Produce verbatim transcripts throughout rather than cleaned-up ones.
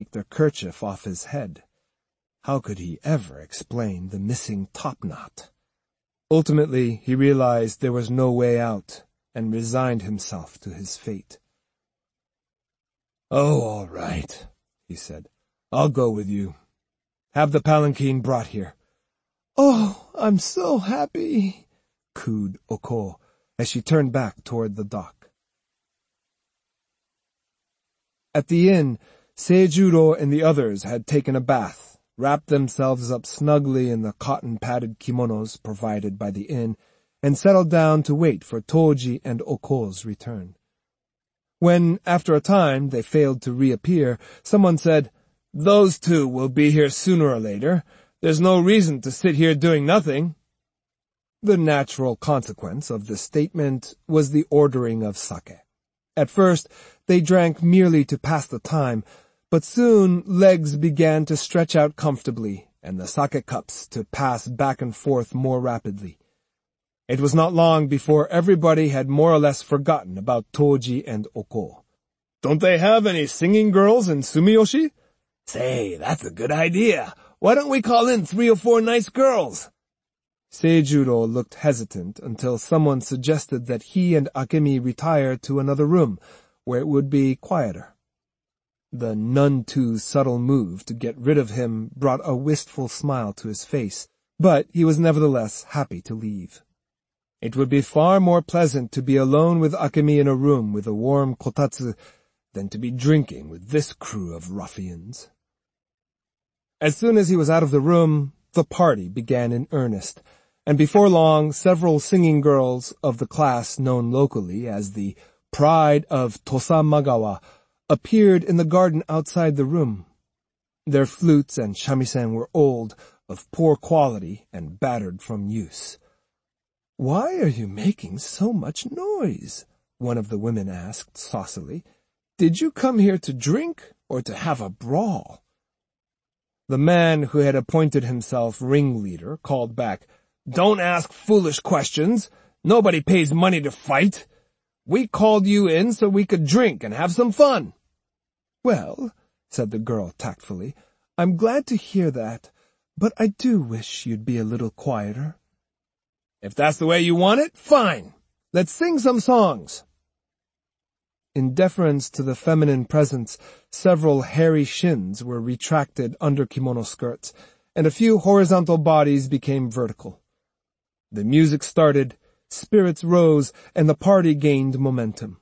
take the kerchief off his head. How could he ever explain the missing topknot? Ultimately, he realized there was no way out, and resigned himself to his fate. "Oh, all right," he said. "I'll go with you. Have the palanquin brought here." "Oh, I'm so happy," cooed Oko, as she turned back toward the dock. At the inn, Seijuro and the others had taken a bath, wrapped themselves up snugly in the cotton-padded kimonos provided by the inn, and settled down to wait for Toji and Oko's return. When, after a time, they failed to reappear, someone said, "Those two will be here sooner or later. There's no reason to sit here doing nothing." The natural consequence of this statement was the ordering of sake. At first, they drank merely to pass the time, but soon legs began to stretch out comfortably, and the sake cups to pass back and forth more rapidly. It was not long before everybody had more or less forgotten about Toji and Oko. "Don't they have any singing girls in Sumiyoshi?" "Say, that's a good idea. Why don't we call in three or four nice girls?" Seijuro looked hesitant until someone suggested that he and Akemi retire to another room, where it would be quieter. The none too subtle move to get rid of him brought a wistful smile to his face, but he was nevertheless happy to leave. It would be far more pleasant to be alone with Akemi in a room with a warm kotatsu than to be drinking with this crew of ruffians. As soon as he was out of the room, the party began in earnest, and before long several singing girls of the class known locally as the Pride of Tosamagawa appeared in the garden outside the room. Their flutes and shamisen were old, of poor quality, and battered from use. "Why are you making so much noise?" one of the women asked saucily. "Did you come here to drink or to have a brawl?" The man who had appointed himself ringleader called back, "Don't ask foolish questions. Nobody pays money to fight. We called you in so we could drink and have some fun." "Well," said the girl tactfully, "I'm glad to hear that, but I do wish you'd be a little quieter." "If that's the way you want it, fine. Let's sing some songs." In deference to the feminine presence, several hairy shins were retracted under kimono skirts, and a few horizontal bodies became vertical. The music started, spirits rose, and the party gained momentum.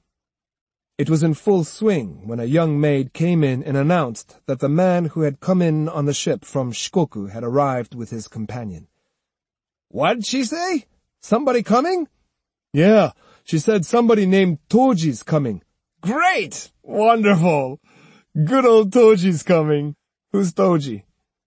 It was in full swing when a young maid came in and announced that the man who had come in on the ship from Shikoku had arrived with his companion. "What'd she say? Somebody coming?" "Yeah, she said somebody named Toji's coming." "Great! Wonderful! Good old Toji's coming." "Who's Toji?"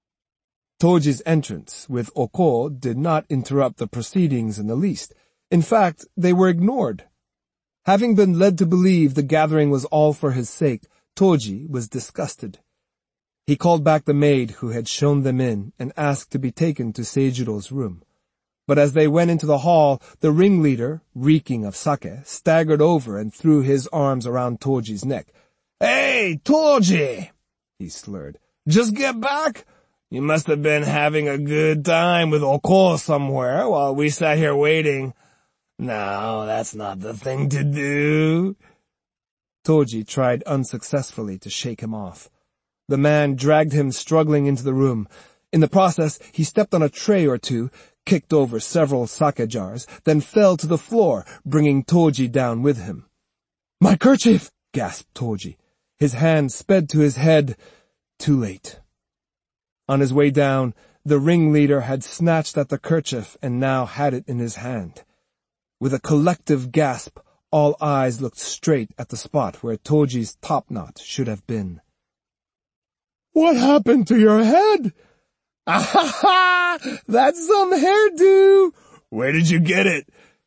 Toji's entrance with Oko did not interrupt the proceedings in the least. In fact, they were ignored. Having been led to believe the gathering was all for his sake, Toji was disgusted. He called back the maid who had shown them in and asked to be taken to Seijuro's room. But as they went into the hall, the ringleader, reeking of sake, staggered over and threw his arms around Toji's neck. "Hey, Toji!" he slurred. "Just get back? You must have been having a good time with Oko somewhere while we sat here waiting. No, that's not the thing to do." Toji tried unsuccessfully to shake him off. The man dragged him struggling into the room. In the process, he stepped on a tray or two, kicked over several sake jars, then fell to the floor, bringing Toji down with him. "My kerchief!" gasped Toji. His hand sped to his head. Too late. On his way down, the ringleader had snatched at the kerchief and now had it in his hand. With a collective gasp, all eyes looked straight at the spot where Toji's topknot should have been. "What happened to your head?" "Ah ha ha! That's some hairdo! Where did you get it?"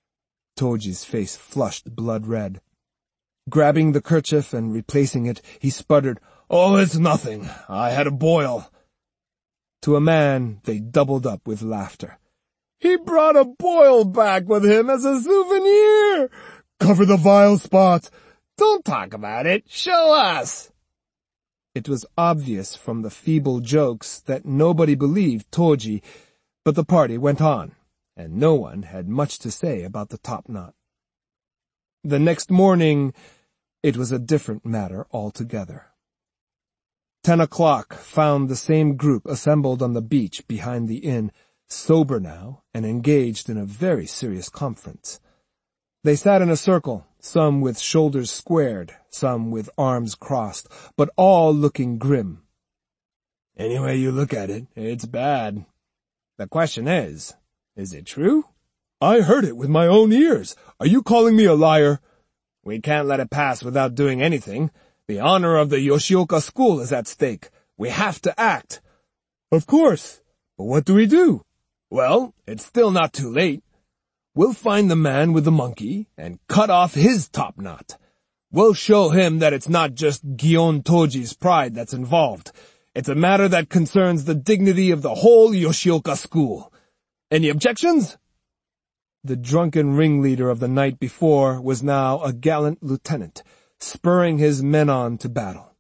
Toji's face flushed blood red. Grabbing the kerchief and replacing it, he sputtered, "Oh, it's nothing. I had a boil." To a man, they doubled up with laughter. "He brought a boil back with him as a souvenir! Cover the vile spot! Don't talk about it, show us!" It was obvious from the feeble jokes that nobody believed Toji, but the party went on, and no one had much to say about the top-knot. The next morning, it was a different matter altogether. Ten o'clock found the same group assembled on the beach behind the inn, sober now and engaged in a very serious conference. They sat in a circle, some with shoulders squared, some with arms crossed, but all looking grim. "Any way you look at it, it's bad. The question is, is it true?" "I heard it with my own ears. Are you calling me a liar?" "We can't let it pass without doing anything. The honor of the Yoshioka school is at stake. We have to act." "Of course. But what do we do?" "Well, it's still not too late. We'll find the man with the monkey and cut off his top knot. We'll show him that it's not just Gion Toji's pride that's involved. It's a matter that concerns the dignity of the whole Yoshioka school. Any objections?" The drunken ringleader of the night before was now a gallant lieutenant, spurring his men on to battle.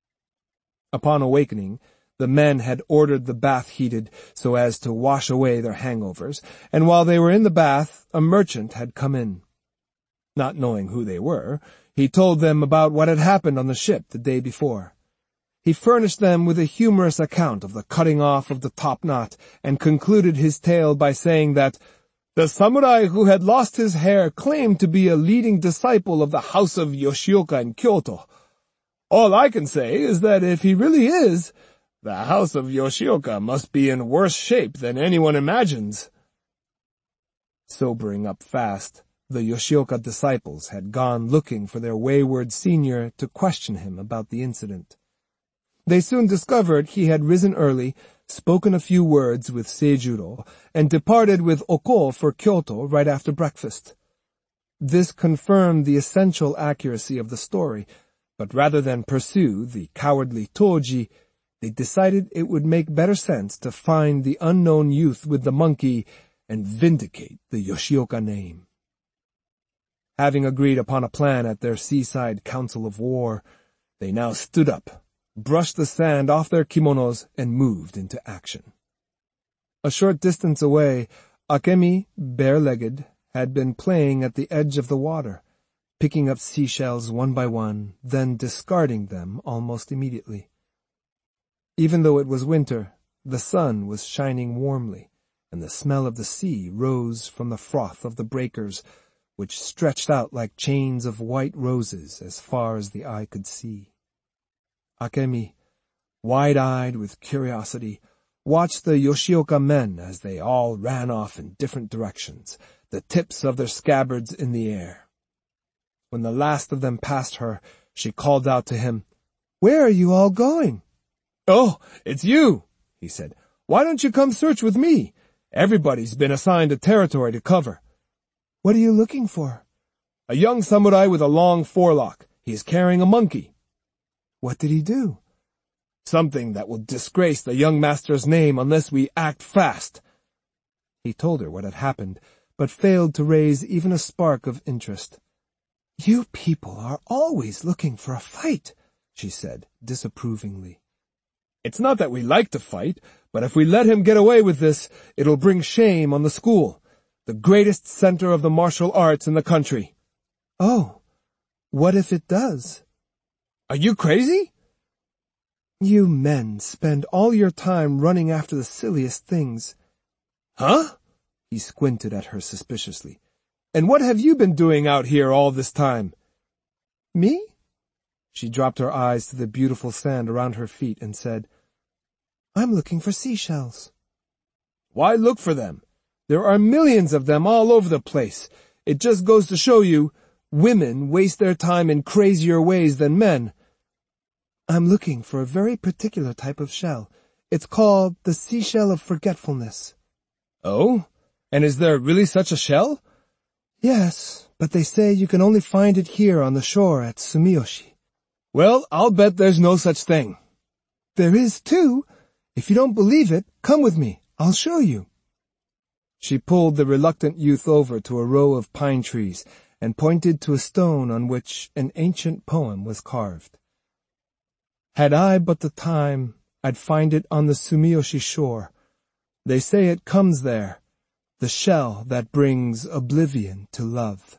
Upon awakening, the men had ordered the bath heated so as to wash away their hangovers, and while they were in the bath, a merchant had come in. Not knowing who they were, he told them about what had happened on the ship the day before. He furnished them with a humorous account of the cutting off of the top knot, and concluded his tale by saying that the samurai who had lost his hair claimed to be a leading disciple of the house of Yoshioka in Kyoto. All I can say is that if he really is, the house of Yoshioka must be in worse shape than anyone imagines. Sobering up fast, the Yoshioka disciples had gone looking for their wayward senior to question him about the incident. They soon discovered he had risen early, spoken a few words with Seijuro, and departed with Oko for Kyoto right after breakfast. This confirmed the essential accuracy of the story, but rather than pursue the cowardly Toji, they decided it would make better sense to find the unknown youth with the monkey and vindicate the Yoshioka name. Having agreed upon a plan at their seaside council of war, they now stood up, brushed the sand off their kimonos, and moved into action. A short distance away, Akemi, bare-legged, had been playing at the edge of the water, picking up seashells one by one, then discarding them almost immediately. Even though it was winter, the sun was shining warmly, and the smell of the sea rose from the froth of the breakers, which stretched out like chains of white roses as far as the eye could see. Akemi, wide-eyed with curiosity, watched the Yoshioka men as they all ran off in different directions, the tips of their scabbards in the air. When the last of them passed her, she called out to him, "Where are you all going?" "Oh, it's you," he said. "Why don't you come search with me? Everybody's been assigned a territory to cover." "What are you looking for?" "A young samurai with a long forelock. He is carrying a monkey." "What did he do?" "Something that will disgrace the young master's name unless we act fast." He told her what had happened, but failed to raise even a spark of interest. "You people are always looking for a fight," she said disapprovingly. "It's not that we like to fight, but if we let him get away with this, it'll bring shame on the school, the greatest center of the martial arts in the country." "Oh, what if it does?" "Are you crazy?" "You men spend all your time running after the silliest things." "Huh?" He squinted at her suspiciously. "And what have you been doing out here all this time?" "Me?" She dropped her eyes to the beautiful sand around her feet and said, "I'm looking for seashells." "Why look for them? There are millions of them all over the place. It just goes to show you, women waste their time in crazier ways than men." "I'm looking for a very particular type of shell. It's called the seashell of forgetfulness." "Oh? And is there really such a shell?" "Yes, but they say you can only find it here on the shore at Sumiyoshi." "Well, I'll bet there's no such thing." "There is, too. If you don't believe it, come with me. I'll show you." She pulled the reluctant youth over to a row of pine trees and pointed to a stone on which an ancient poem was carved. Had I but the time, I'd find it on the Sumiyoshi shore. They say it comes there, the shell that brings oblivion to love.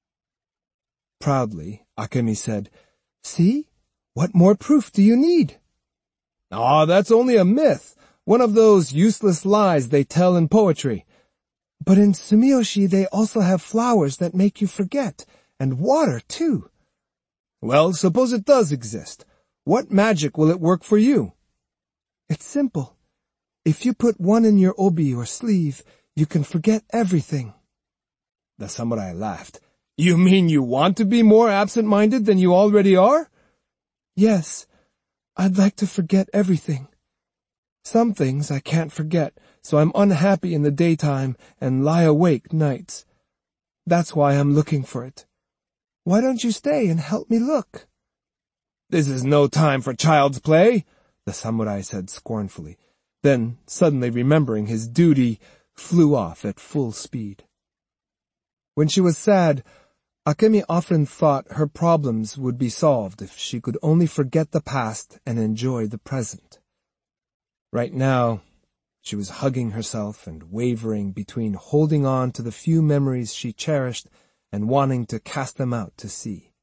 Proudly, Akemi said, "See? What more proof do you need?" "Ah, that's only a myth, one of those useless lies they tell in poetry." "But in Sumiyoshi they also have flowers that make you forget, and water, too." "Well, suppose it does exist. What magic will it work for you?" "It's simple. If you put one in your obi or sleeve, you can forget everything." The samurai laughed. "You mean you want to be more absent-minded than you already are?" "Yes, I'd like to forget everything. Some things I can't forget, so I'm unhappy in the daytime and lie awake nights. That's why I'm looking for it. Why don't you stay and help me look?" "This is no time for child's play," the samurai said scornfully. Then, suddenly remembering his duty, flew off at full speed. When she was sad, Akemi often thought her problems would be solved if she could only forget the past and enjoy the present. Right now, she was hugging herself and wavering between holding on to the few memories she cherished and wanting to cast them out to sea.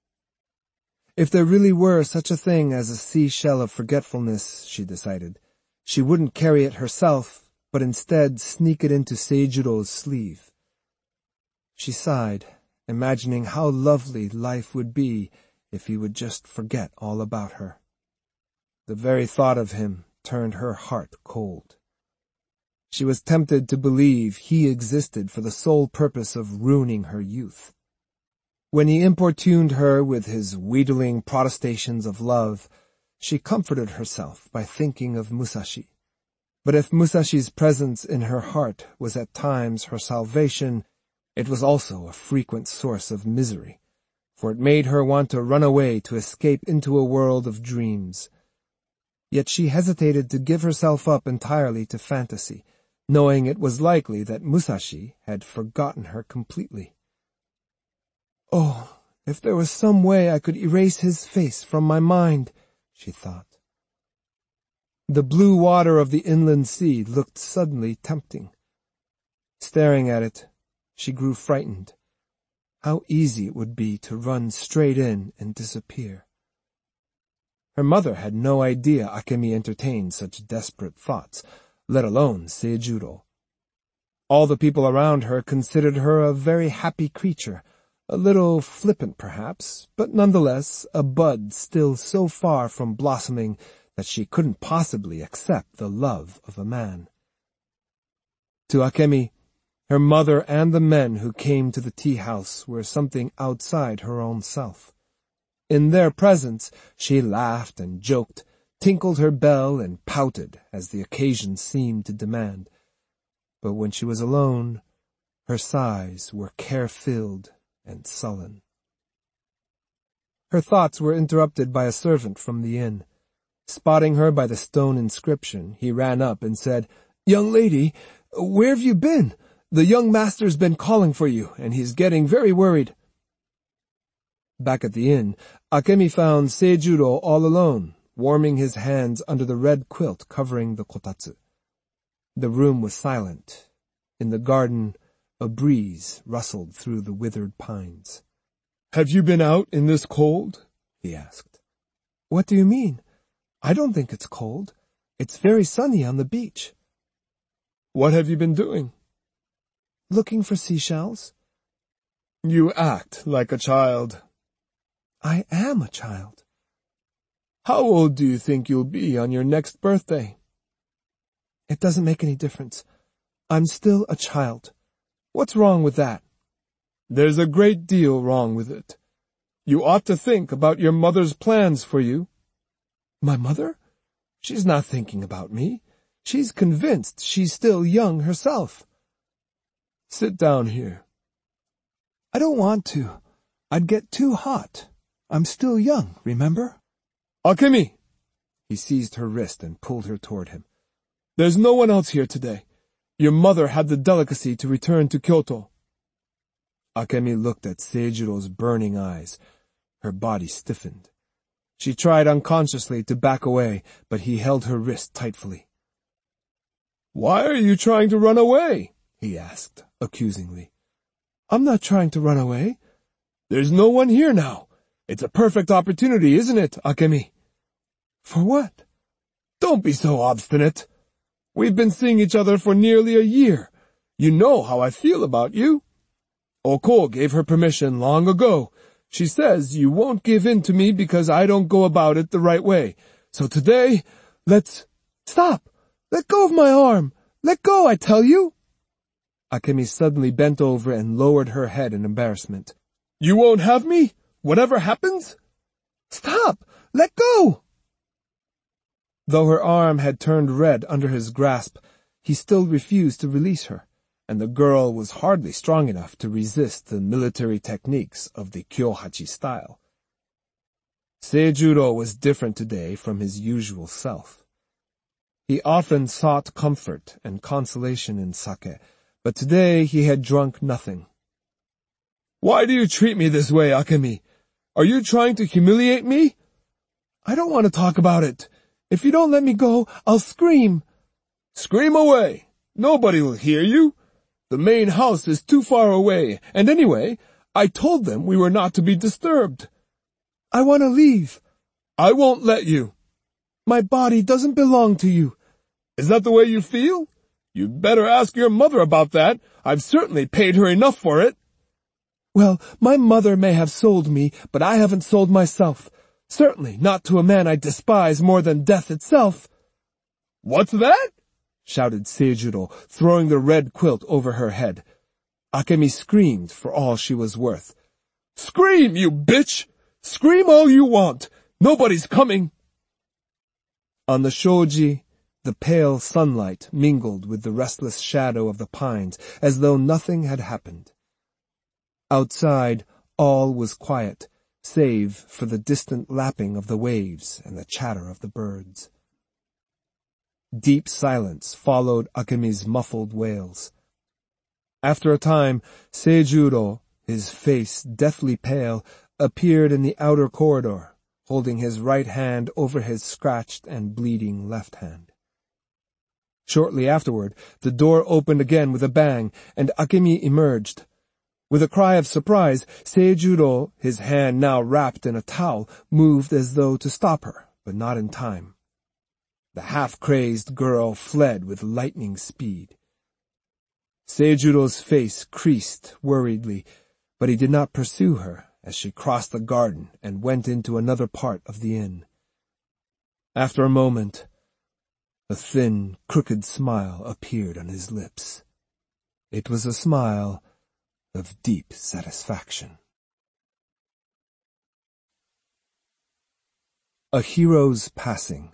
If there really were such a thing as a seashell of forgetfulness, she decided, she wouldn't carry it herself, but instead sneak it into Seijuro's sleeve. She sighed, imagining how lovely life would be if he would just forget all about her. The very thought of him turned her heart cold. She was tempted to believe he existed for the sole purpose of ruining her youth. When he importuned her with his wheedling protestations of love, she comforted herself by thinking of Musashi. But if Musashi's presence in her heart was at times her salvation, it was also a frequent source of misery, for it made her want to run away to escape into a world of dreams. Yet she hesitated to give herself up entirely to fantasy, knowing it was likely that Musashi had forgotten her completely. "Oh, if there was some way I could erase his face from my mind," she thought. The blue water of the inland sea looked suddenly tempting. Staring at it, she grew frightened. How easy it would be to run straight in and disappear. Her mother had no idea Akemi entertained such desperate thoughts, let alone Seijuro. All the people around her considered her a very happy creature, a little flippant perhaps, but nonetheless a bud still so far from blossoming that she couldn't possibly accept the love of a man. To Akemi, her mother and the men who came to the tea-house were something outside her own self. In their presence, she laughed and joked, tinkled her bell and pouted as the occasion seemed to demand. But when she was alone, her sighs were care-filled and sullen. Her thoughts were interrupted by a servant from the inn. Spotting her by the stone inscription, he ran up and said, "Young lady, where have you been? The young master's been calling for you, and he's getting very worried." Back at the inn, Akemi found Seijuro all alone, warming his hands under the red quilt covering the kotatsu. The room was silent. In the garden, a breeze rustled through the withered pines. "Have you been out in this cold?" he asked. "What do you mean? I don't think it's cold. It's very sunny on the beach." "What have you been doing?" "Looking for seashells." "You act like a child." "I am a child." "How old do you think you'll be on your next birthday?" "It doesn't make any difference. I'm still a child. What's wrong with that?" "There's a great deal wrong with it. You ought to think about your mother's plans for you." "My mother? She's not thinking about me. She's convinced she's still young herself." "Sit down here." "I don't want to. I'd get too hot. I'm still young, remember?" "Akemi!" He seized her wrist and pulled her toward him. "There's no one else here today. Your mother had the delicacy to return to Kyoto." Akemi looked at Seijuro's burning eyes. Her body stiffened. She tried unconsciously to back away, but he held her wrist tightly. "Why are you trying to run away?" he asked, accusingly. "I'm not trying to run away." "There's no one here now. It's a perfect opportunity, isn't it, Akemi?" "For what?" "Don't be so obstinate. We've been seeing each other for nearly a year. You know how I feel about you. Oko gave her permission long ago. She says you won't give in to me because I don't go about it the right way. So today, let's—" "Stop! Let go of my arm! Let go, I tell you!" Akemi suddenly bent over and lowered her head in embarrassment. "You won't have me? Whatever happens?" "Stop! Let go!" Though her arm had turned red under his grasp, he still refused to release her, and the girl was hardly strong enough to resist the military techniques of the Kyohachi style. Seijuro was different today from his usual self. He often sought comfort and consolation in sake, but today he had drunk nothing. "Why do you treat me this way, Akemi? Are you trying to humiliate me?" "I don't want to talk about it. If you don't let me go, I'll scream." "Scream away. Nobody will hear you. The main house is too far away, and anyway, I told them we were not to be disturbed." "I want to leave." "I won't let you." "My body doesn't belong to you." "Is that the way you feel? You'd better ask your mother about that. I've certainly paid her enough for it." "Well, my mother may have sold me, but I haven't sold myself. Certainly not to a man I despise more than death itself." "What's that?" shouted Seijuro, throwing the red quilt over her head. Akemi screamed for all she was worth. "Scream, you bitch! Scream all you want! Nobody's coming!" On the shoji, the pale sunlight mingled with the restless shadow of the pines as though nothing had happened. Outside, all was quiet, save for the distant lapping of the waves and the chatter of the birds. Deep silence followed Akemi's muffled wails. After a time, Seijuro, his face deathly pale, appeared in the outer corridor, holding his right hand over his scratched and bleeding left hand. Shortly afterward, the door opened again with a bang, and Akemi emerged. With a cry of surprise, Seijuro, his hand now wrapped in a towel, moved as though to stop her, but not in time. The half-crazed girl fled with lightning speed. Seijuro's face creased worriedly, but he did not pursue her as she crossed the garden and went into another part of the inn. After a moment, a thin, crooked smile appeared on his lips. It was a smile of deep satisfaction. A Hero's Passing.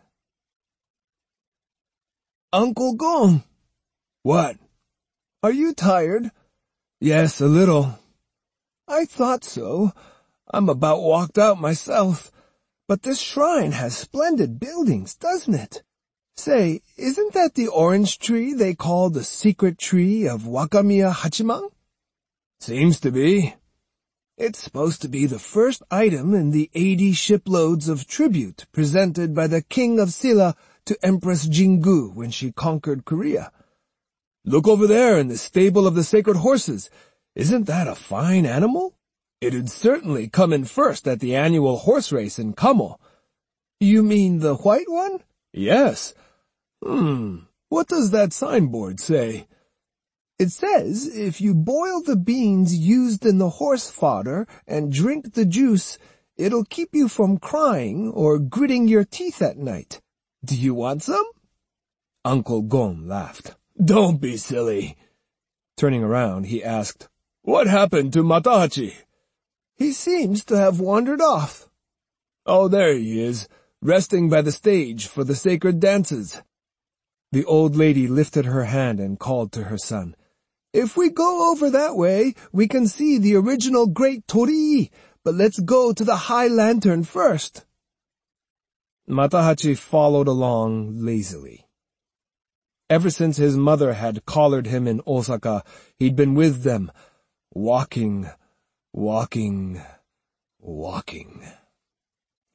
"Uncle Gon." "What?" "Are you tired?" "Yes, a little." "I thought so. I'm about walked out myself. But this shrine has splendid buildings, doesn't it? Say, isn't that the orange tree they call the secret tree of Wakamiya Hachiman?" "Seems to be." "It's supposed to be the first item in the eighty shiploads of tribute presented by the King of Silla to Empress Jingu when she conquered Korea." "Look over there in the stable of the sacred horses. Isn't that a fine animal? It'd certainly come in first at the annual horse race in Kamo." "You mean the white one?" "Yes." "Hmm, what does that signboard say?" "It says if you boil the beans used in the horse fodder and drink the juice, it'll keep you from crying or gritting your teeth at night. Do you want some?" Uncle Gon laughed. "Don't be silly." Turning around, he asked, "What happened to Matahachi?" "He seems to have wandered off." "Oh, there he is, resting by the stage for the sacred dances." The old lady lifted her hand and called to her son. "If we go over that way, we can see the original great torii, but let's go to the high lantern first." Matahachi followed along lazily. Ever since his mother had collared him in Osaka, he'd been with them, walking, walking, walking.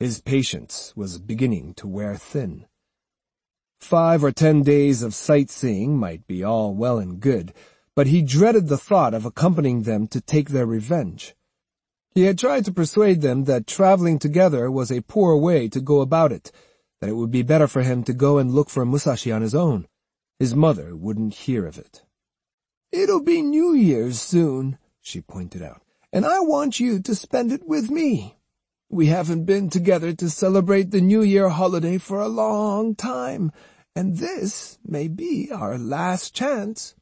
His patience was beginning to wear thin. Five or ten days of sightseeing might be all well and good, but he dreaded the thought of accompanying them to take their revenge. He had tried to persuade them that traveling together was a poor way to go about it, that it would be better for him to go and look for Musashi on his own. His mother wouldn't hear of it. "It'll be New Year's soon," she pointed out, "and I want you to spend it with me. We haven't been together to celebrate the New Year holiday for a long time, and this may be our last chance."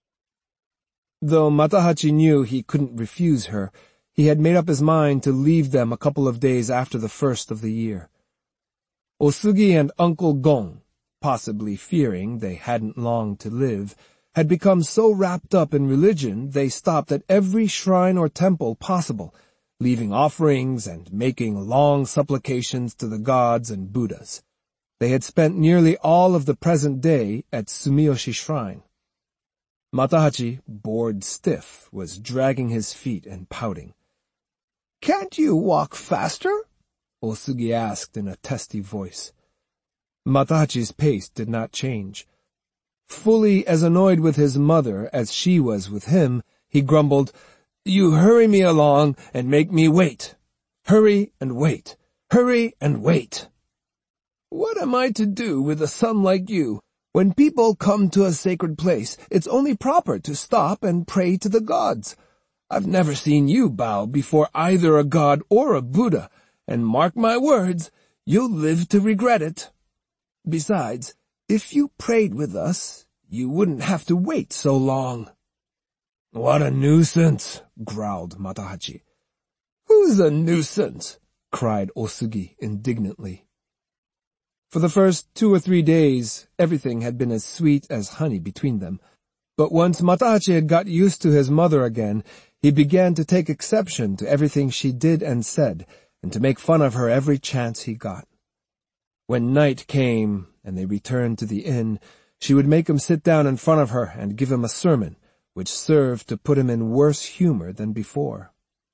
Though Matahachi knew he couldn't refuse her, he had made up his mind to leave them a couple of days after the first of the year. Osugi and Uncle Gon, possibly fearing they hadn't long to live, had become so wrapped up in religion they stopped at every shrine or temple possible, leaving offerings and making long supplications to the gods and Buddhas. They had spent nearly all of the present day at Sumiyoshi Shrine. Matahachi, bored stiff, was dragging his feet and pouting. "Can't you walk faster?" Osugi asked in a testy voice. Matahachi's pace did not change. Fully as annoyed with his mother as she was with him, he grumbled, "You hurry me along and make me wait. Hurry and wait. Hurry and wait." "What am I to do with a son like you? When people come to a sacred place, it's only proper to stop and pray to the gods. I've never seen you bow before either a god or a Buddha, and mark my words, you'll live to regret it. Besides, if you prayed with us, you wouldn't have to wait so long." "What a nuisance," growled Matahachi. "Who's a nuisance?" cried Osugi indignantly. For the first two or three days, everything had been as sweet as honey between them, but once Matahachi had got used to his mother again, he began to take exception to everything she did and said, and to make fun of her every chance he got. When night came, and they returned to the inn, she would make him sit down in front of her and give him a sermon, which served to put him in worse humor than before.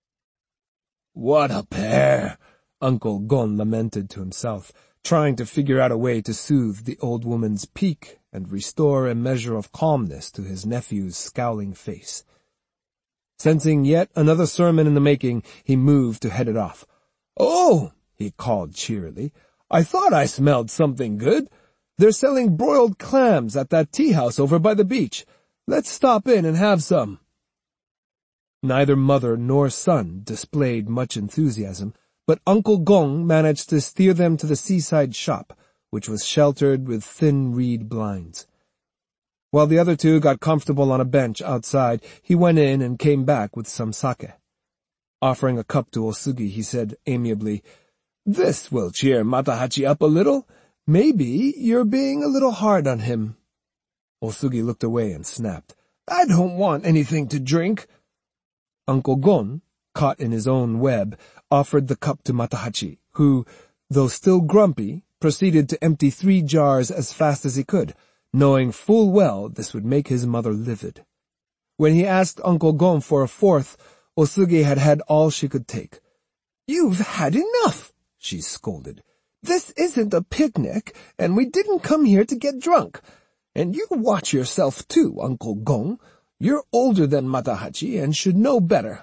"What a pair!" Uncle Gon lamented to himself, trying to figure out a way to soothe the old woman's pique and restore a measure of calmness to his nephew's scowling face. Sensing yet another sermon in the making, he moved to head it off. "Oh," he called cheerily, "I thought I smelled something good. They're selling broiled clams at that tea house over by the beach. Let's stop in and have some." Neither mother nor son displayed much enthusiasm, but Uncle Gon managed to steer them to the seaside shop, which was sheltered with thin reed blinds. While the other two got comfortable on a bench outside, he went in and came back with some sake. Offering a cup to Osugi, he said amiably, "This will cheer Matahachi up a little. Maybe you're being a little hard on him." Osugi looked away and snapped, "I don't want anything to drink." Uncle Gon, caught in his own web, offered the cup to Matahachi, who, though still grumpy, proceeded to empty three jars as fast as he could, knowing full well this would make his mother livid. When he asked Uncle Gon for a fourth, Osugi had had all she could take. "You've had enough," she scolded. "This isn't a picnic, and we didn't come here to get drunk. And you watch yourself too, Uncle Gon. You're older than Matahachi and should know better."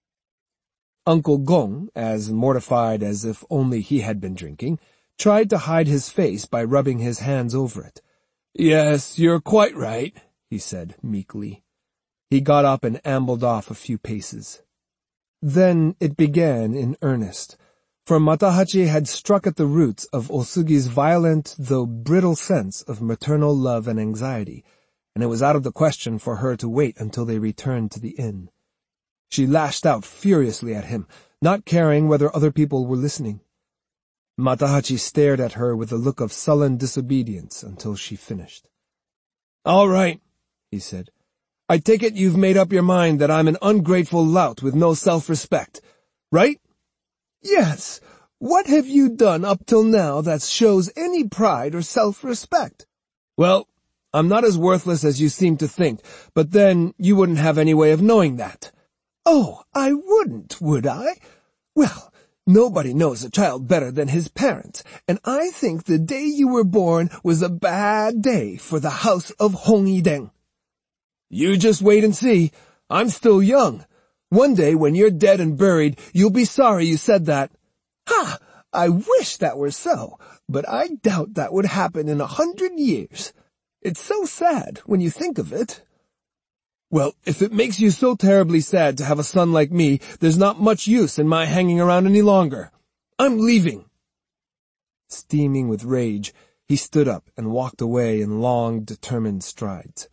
Uncle Gon, as mortified as if only he had been drinking, tried to hide his face by rubbing his hands over it. "Yes, you're quite right," he said meekly. He got up and ambled off a few paces. Then it began in earnest, for Matahachi had struck at the roots of Osugi's violent though brittle sense of maternal love and anxiety, and it was out of the question for her to wait until they returned to the inn. She lashed out furiously at him, not caring whether other people were listening. Matahachi stared at her with a look of sullen disobedience until she finished. "All right," he said. "I take it you've made up your mind that I'm an ungrateful lout with no self-respect, right?" "Yes. What have you done up till now that shows any pride or self-respect?" "Well, I'm not as worthless as you seem to think, but then you wouldn't have any way of knowing that." "Oh, I wouldn't, would I? Well, Nobody knows a child better than his parents, and I think the day you were born was a bad day for the house of Hongideng. You just wait and see. I'm still young. One day when you're dead and buried, you'll be sorry you said that. Ha! I wish that were so, but I doubt that would happen in a hundred years. It's so sad when you think of it. Well, if it makes you so terribly sad to have a son like me, there's not much use in my hanging around any longer. I'm leaving. Steaming with rage, he stood up and walked away in long, determined strides.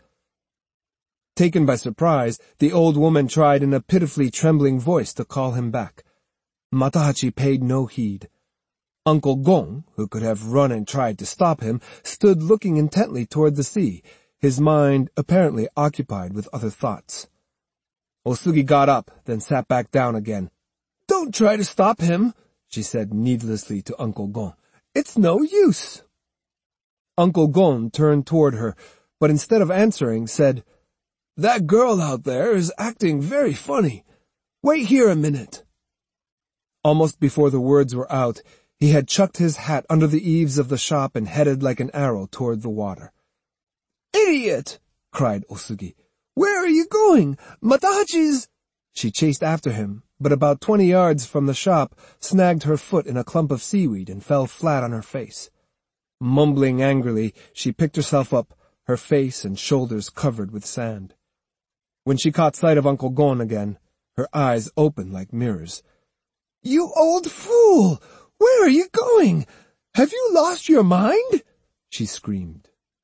Taken by surprise, the old woman tried in a pitifully trembling voice to call him back. Matahachi paid no heed. Uncle Gong, who could have run and tried to stop him, stood looking intently toward the sea, his mind apparently occupied with other thoughts. Osugi got up, then sat back down again. Don't try to stop him, she said needlessly to Uncle Gon. It's no use. Uncle Gon turned toward her, but instead of answering, said, That girl out there is acting very funny. Wait here a minute. Almost before the words were out, he had chucked his hat under the eaves of the shop and headed like an arrow toward the water. Idiot! Cried Osugi. Where are you going? Matahachi's— She chased after him, but about twenty yards from the shop, snagged her foot in a clump of seaweed and fell flat on her face. Mumbling angrily, she picked herself up, her face and shoulders covered with sand. When she caught sight of Uncle Gon again, her eyes opened like mirrors. You old fool! Where are you going? Have you lost your mind? She screamed.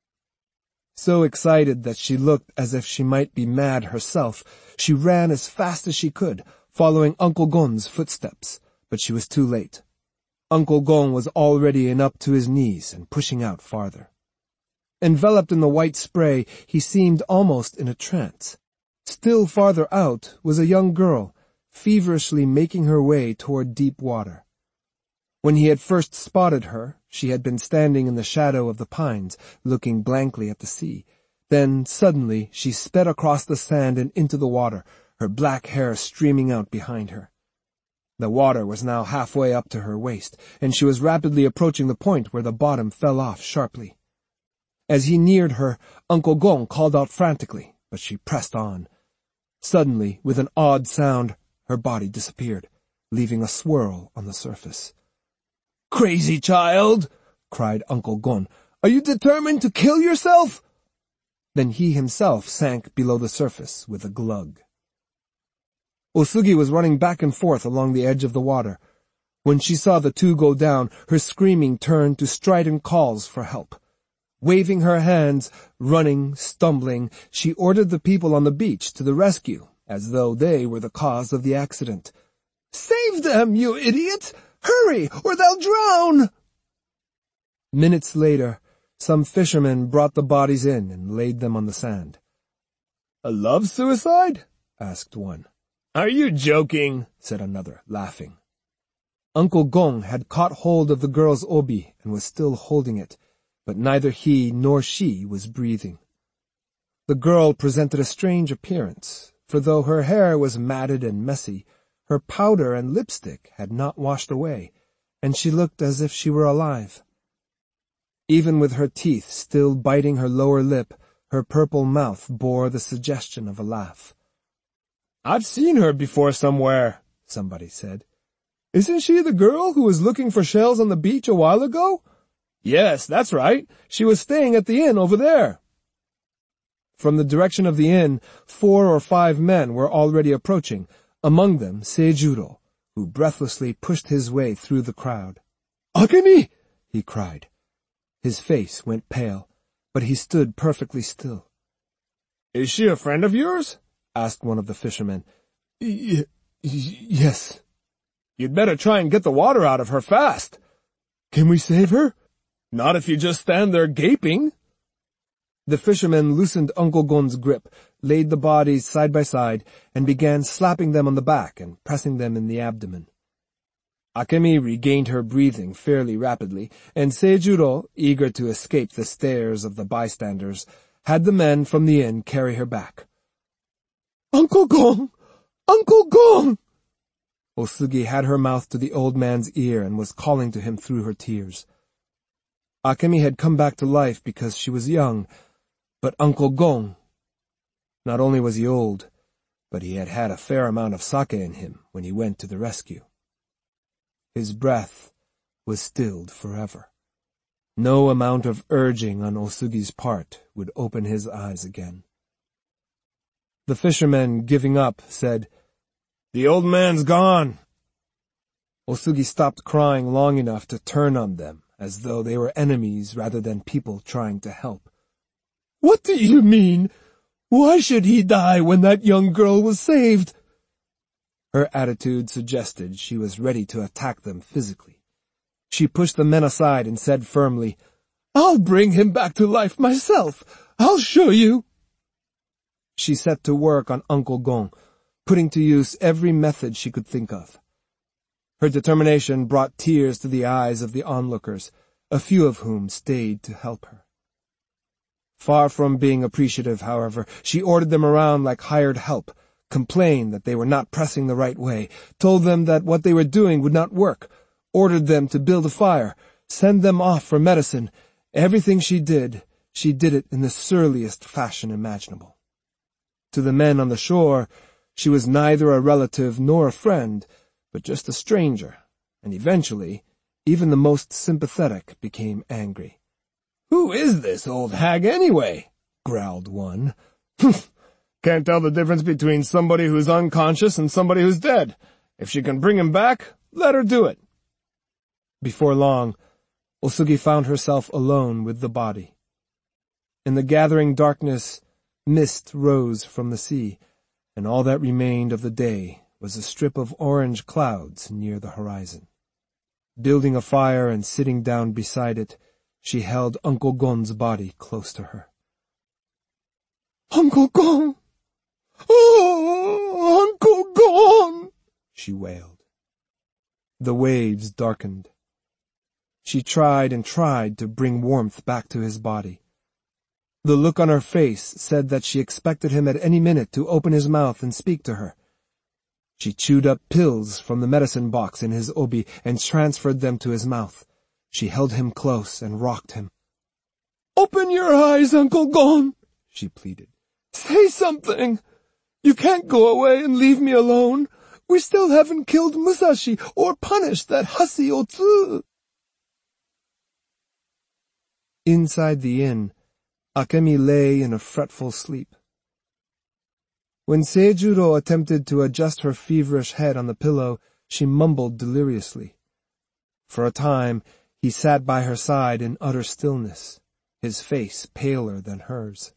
So excited that she looked as if she might be mad herself, she ran as fast as she could, following Uncle Gon's footsteps, but she was too late. Uncle Gon was already in up to his knees and pushing out farther. Enveloped in the white spray, he seemed almost in a trance. Still farther out was a young girl, feverishly making her way toward deep water. When he had first spotted her, she had been standing in the shadow of the pines, looking blankly at the sea. Then, suddenly, she sped across the sand and into the water, her black hair streaming out behind her. The water was now halfway up to her waist, and she was rapidly approaching the point where the bottom fell off sharply. As he neared her, Uncle Gon called out frantically, but she pressed on. Suddenly, with an odd sound, her body disappeared, leaving a swirl on the surface. Crazy child! Cried Uncle Gon. Are you determined to kill yourself? Then he himself sank below the surface with a glug. Osugi was running back and forth along the edge of the water. When she saw the two go down, her screaming turned to strident calls for help. Waving her hands, running, stumbling, she ordered the people on the beach to the rescue, as though they were the cause of the accident. Save them, you idiots! Hurry, or they'll drown! Minutes later, some fishermen brought the bodies in and laid them on the sand. A love suicide? Asked one. Are you joking? Said another, laughing. Uncle Gon had caught hold of the girl's obi and was still holding it, but neither he nor she was breathing. The girl presented a strange appearance, for though her hair was matted and messy, her powder and lipstick had not washed away, and she looked as if she were alive. Even with her teeth still biting her lower lip, her purple mouth bore the suggestion of a laugh. I've seen her before somewhere, somebody said. Isn't she the girl who was looking for shells on the beach a while ago? Yes, that's right. She was staying at the inn over there. From the direction of the inn, four or five men were already approaching, among them Seijuro, who breathlessly pushed his way through the crowd. Akemi! He cried. His face went pale, but he stood perfectly still. Is she a friend of yours? Asked one of the fishermen. Y- yes. You'd better try and get the water out of her fast. Can we save her? Not if you just stand there gaping. The fishermen loosened Uncle Gon's grip, laid the bodies side by side, and began slapping them on the back and pressing them in the abdomen. Akemi regained her breathing fairly rapidly, and Seijuro, eager to escape the stares of the bystanders, had the men from the inn carry her back. Uncle Gon! Uncle Gon! Osugi had her mouth to the old man's ear and was calling to him through her tears. Akemi had come back to life because she was young, but Uncle Gon, not only was he old, but he had had a fair amount of sake in him when he went to the rescue. His breath was stilled forever. No amount of urging on Osugi's part would open his eyes again. The fishermen, giving up, said, "The old man's gone." Osugi stopped crying long enough to turn on them, as though they were enemies rather than people trying to help. "What do you mean? Why should he die when that young girl was saved?" Her attitude suggested she was ready to attack them physically. She pushed the men aside and said firmly, "I'll bring him back to life myself. I'll show you." She set to work on Uncle Gon, putting to use every method she could think of. Her determination brought tears to the eyes of the onlookers, a few of whom stayed to help her. Far from being appreciative, however, she ordered them around like hired help, complained that they were not pressing the right way, told them that what they were doing would not work, ordered them to build a fire, send them off for medicine. Everything she did, she did it in the surliest fashion imaginable. To the men on the shore, she was neither a relative nor a friend, but just a stranger, and eventually, even the most sympathetic became angry. "Who is this old hag anyway?" growled one. "Humph! Can't tell the difference between somebody who's unconscious and somebody who's dead. If she can bring him back, let her do it." Before long, Osugi found herself alone with the body. In the gathering darkness, mist rose from the sea, and all that remained of the day was a strip of orange clouds near the horizon. Building a fire and sitting down beside it, she held Uncle Gon's body close to her. "Uncle Gon! Oh, Uncle Gon!" she wailed. The waves darkened. She tried and tried to bring warmth back to his body. The look on her face said that she expected him at any minute to open his mouth and speak to her. She chewed up pills from the medicine box in his obi and transferred them to his mouth. She held him close and rocked him. "Open your eyes, Uncle Gon," she pleaded. "Say something. You can't go away and leave me alone. We still haven't killed Musashi or punished that hussy Otsu." Inside the inn, Akemi lay in a fretful sleep. When Seijuro attempted to adjust her feverish head on the pillow, she mumbled deliriously. For a time, he sat by her side in utter stillness, his face paler than hers.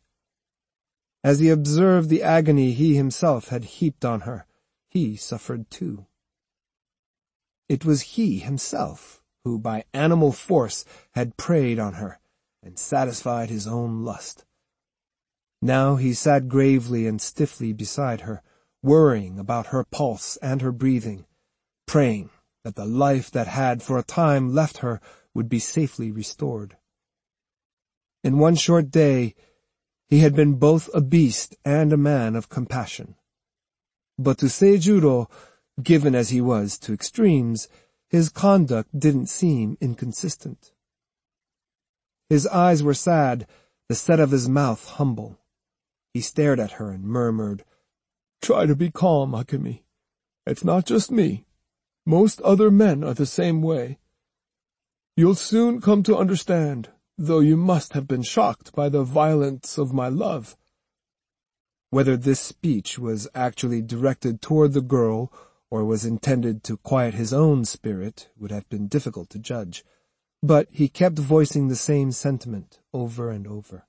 As he observed the agony he himself had heaped on her, he suffered too. It was he himself who, by animal force, had preyed on her and satisfied his own lust. Now he sat gravely and stiffly beside her, worrying about her pulse and her breathing, praying that the life that had for a time left her would be safely restored. In one short day, he had been both a beast and a man of compassion. But to Seijuro, given as he was to extremes, his conduct didn't seem inconsistent. His eyes were sad, the set of his mouth humble. He stared at her and murmured, "Try to be calm, Akemi. It's not just me. Most other men are the same way. You'll soon come to understand, though you must have been shocked by the violence of my love." Whether this speech was actually directed toward the girl or was intended to quiet his own spirit would have been difficult to judge, but he kept voicing the same sentiment over and over.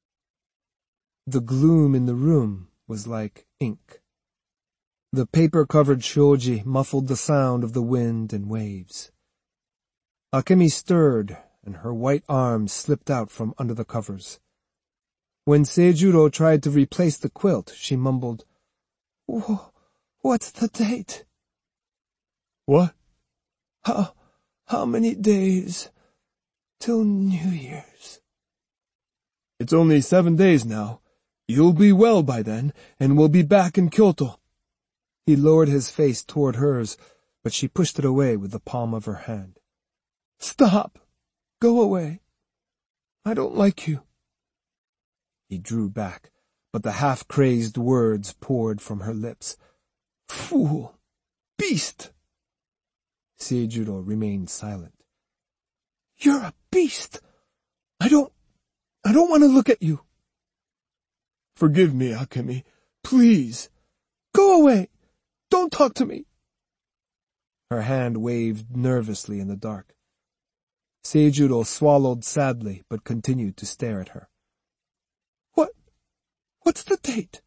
The gloom in the room was like ink. The paper-covered shoji muffled the sound of the wind and waves. Akemi stirred, and her white arms slipped out from under the covers. When Seijuro tried to replace the quilt, she mumbled, "What's the date?" "What?" How, how many days till New Year's?" "It's only seven days now. You'll be well by then, and we'll be back in Kyoto." He lowered his face toward hers, but she pushed it away with the palm of her hand. "Stop! Go away. I don't like you." He drew back, but the half-crazed words poured from her lips. "Fool! Beast!" Seijuro remained silent. "You're a beast! I don't... I don't want to look at you." "Forgive me, Akemi. Please. Go away. Don't talk to me." Her hand waved nervously in the dark. Seijuro swallowed sadly, but continued to stare at her. What? What's the date?"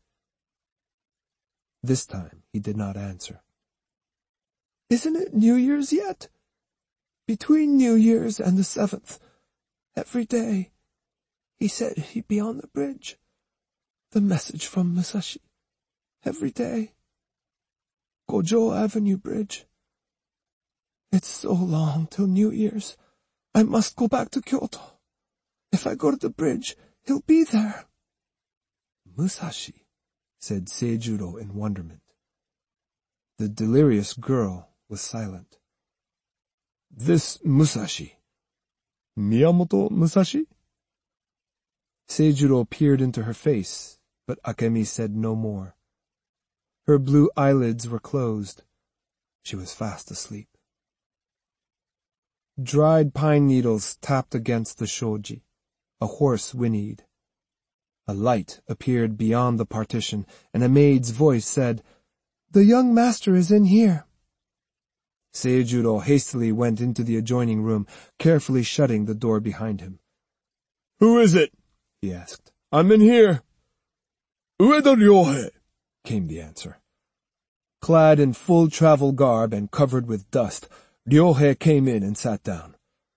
This time he did not answer. "Isn't it New Year's yet? Between New Year's and the seventh, every day, he said he'd be on the bridge. The message from Musashi. Every day. Gojo Avenue Bridge. It's so long till New Year's. I must go back to Kyoto. If I go to the bridge, he'll be there." "Musashi," said Seijuro in wonderment. The delirious girl was silent. "This Musashi. Miyamoto Musashi?" Seijuro peered into her face, but Akemi said no more. Her blue eyelids were closed. She was fast asleep. Dried pine needles tapped against the shoji. A horse whinnied. A light appeared beyond the partition, and a maid's voice said, "The young master is in here." Seijuro hastily went into the adjoining room, carefully shutting the door behind him. "Who is it?" he asked. "I'm in here." "Ueda Ryohei," came the answer. Clad in full travel garb and covered with dust, Ryohei came in and sat down.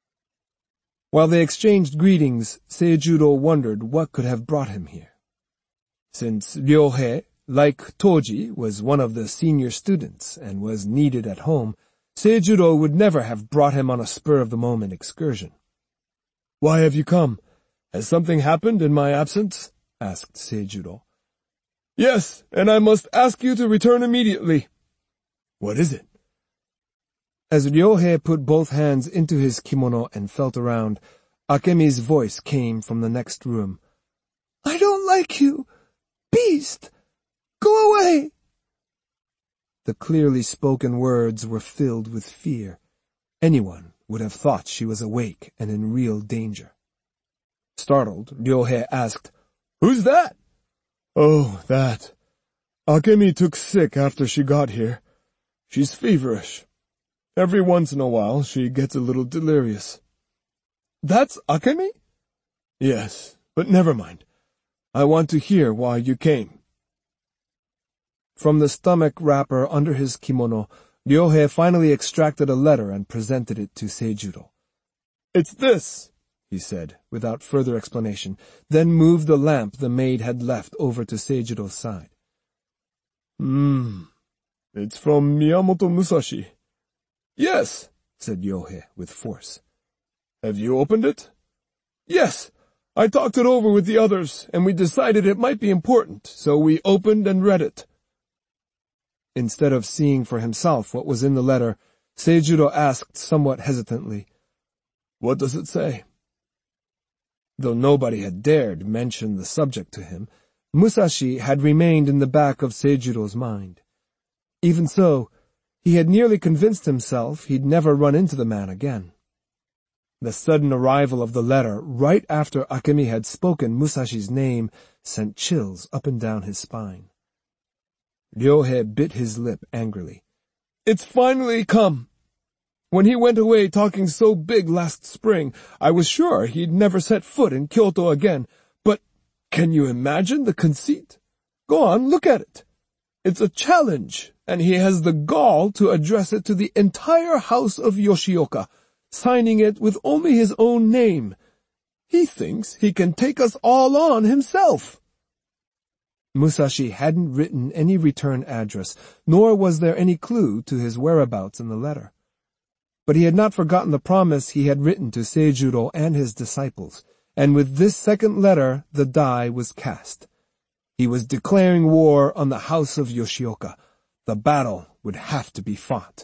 While they exchanged greetings, Seijuro wondered what could have brought him here. Since Ryohei, like Toji, was one of the senior students and was needed at home, Seijuro would never have brought him on a spur-of-the-moment excursion. "Why have you come? Has something happened in my absence?" asked Seijuro. "Yes, and I must ask you to return immediately." "What is it?" As Ryohei put both hands into his kimono and felt around, Akemi's voice came from the next room. "I don't like you! Beast! Go away!" The clearly spoken words were filled with fear. Anyone would have thought she was awake and in real danger. Startled, Ryohei asked, "Who's that?" "Oh, that. Akemi took sick after she got here. She's feverish. Every once in a while she gets a little delirious." "That's Akemi?" "Yes, but never mind. I want to hear why you came." From the stomach wrapper under his kimono, Ryohei finally extracted a letter and presented it to Seijuro. "It's this," he said, without further explanation, then moved the lamp the maid had left over to Seijuro's side. Hmm, it's from Miyamoto Musashi." "Yes," said Ryohei with force. "Have you opened it?" "Yes. I talked it over with the others, and we decided it might be important, so we opened and read it." Instead of seeing for himself what was in the letter, Seijuro asked somewhat hesitantly, "What does it say?" Though nobody had dared mention the subject to him, Musashi had remained in the back of Seijuro's mind. Even so, he had nearly convinced himself he'd never run into the man again. The sudden arrival of the letter right after Akemi had spoken Musashi's name sent chills up and down his spine. Ryohei bit his lip angrily. "It's finally come. When he went away talking so big last spring, I was sure he'd never set foot in Kyoto again, but can you imagine the conceit? Go on, look at it. It's a challenge, and he has the gall to address it to the entire house of Yoshioka, signing it with only his own name. He thinks he can take us all on himself." Musashi hadn't written any return address, nor was there any clue to his whereabouts in the letter. But he had not forgotten the promise he had written to Seijuro and his disciples, and with this second letter the die was cast. He was declaring war on the house of Yoshioka. The battle would have to be fought,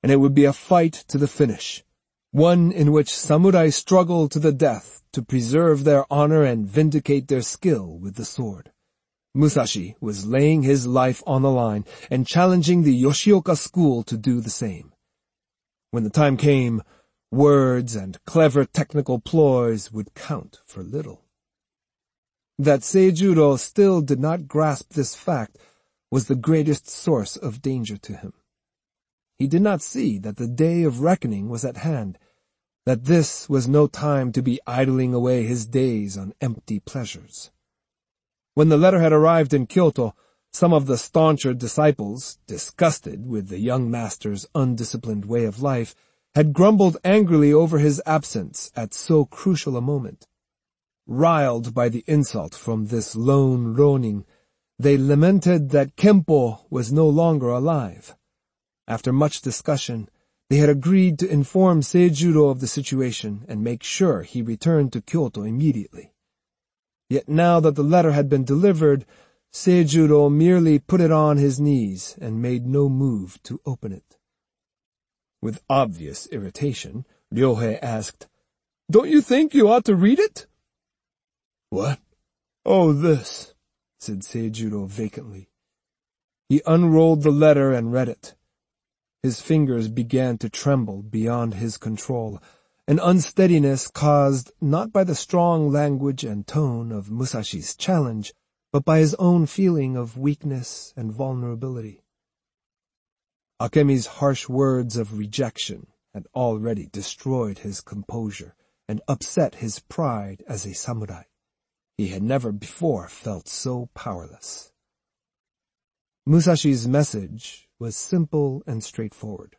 and it would be a fight to the finish, one in which samurai struggle to the death to preserve their honor and vindicate their skill with the sword. Musashi was laying his life on the line and challenging the Yoshioka school to do the same. When the time came, words and clever technical ploys would count for little. That Seijuro still did not grasp this fact was the greatest source of danger to him. He did not see that the day of reckoning was at hand, that this was no time to be idling away his days on empty pleasures. When the letter had arrived in Kyoto, some of the stauncher disciples, disgusted with the young master's undisciplined way of life, had grumbled angrily over his absence at so crucial a moment. Riled by the insult from this lone ronin, they lamented that Kempo was no longer alive. After much discussion, they had agreed to inform Seijuro of the situation and make sure he returned to Kyoto immediately. Yet now that the letter had been delivered, Seijuro merely put it on his knees and made no move to open it. With obvious irritation, Ryohei asked, "Don't you think you ought to read it?" "What?" "Oh, this," said Seijuro vacantly. He unrolled the letter and read it. His fingers began to tremble beyond his control, an unsteadiness caused not by the strong language and tone of Musashi's challenge, but by his own feeling of weakness and vulnerability. Akemi's harsh words of rejection had already destroyed his composure and upset his pride as a samurai. He had never before felt so powerless. Musashi's message was simple and straightforward.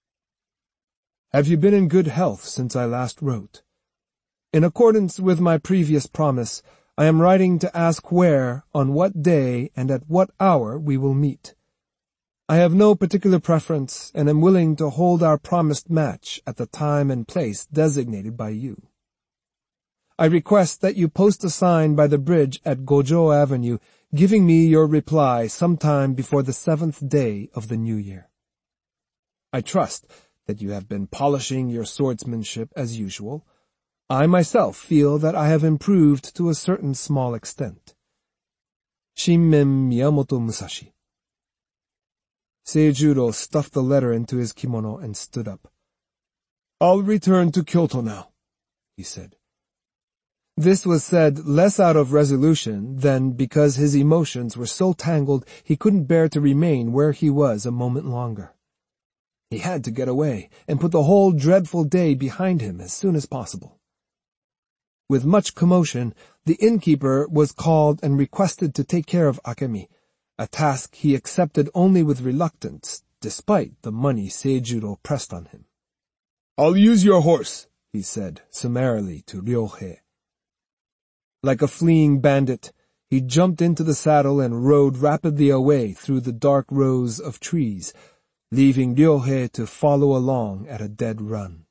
Have you been in good health since I last wrote? In accordance with my previous promise, I am writing to ask where, on what day, and at what hour we will meet. I have no particular preference and am willing to hold our promised match at the time and place designated by you. I request that you post a sign by the bridge at Gojo Avenue giving me your reply sometime before the seventh day of the new year. I trust that you have been polishing your swordsmanship as usual. I myself feel that I have improved to a certain small extent. Shinmen Miyamoto Musashi. Seijuro stuffed the letter into his kimono and stood up. I'll return to Kyoto now, he said. This was said less out of resolution than because his emotions were so tangled he couldn't bear to remain where he was a moment longer. He had to get away and put the whole dreadful day behind him as soon as possible. With much commotion, the innkeeper was called and requested to take care of Akemi, a task he accepted only with reluctance, despite the money Seijuro pressed on him. I'll use your horse, he said summarily to Ryohei. Like a fleeing bandit, he jumped into the saddle and rode rapidly away through the dark rows of trees, leaving Ryohei to follow along at a dead run.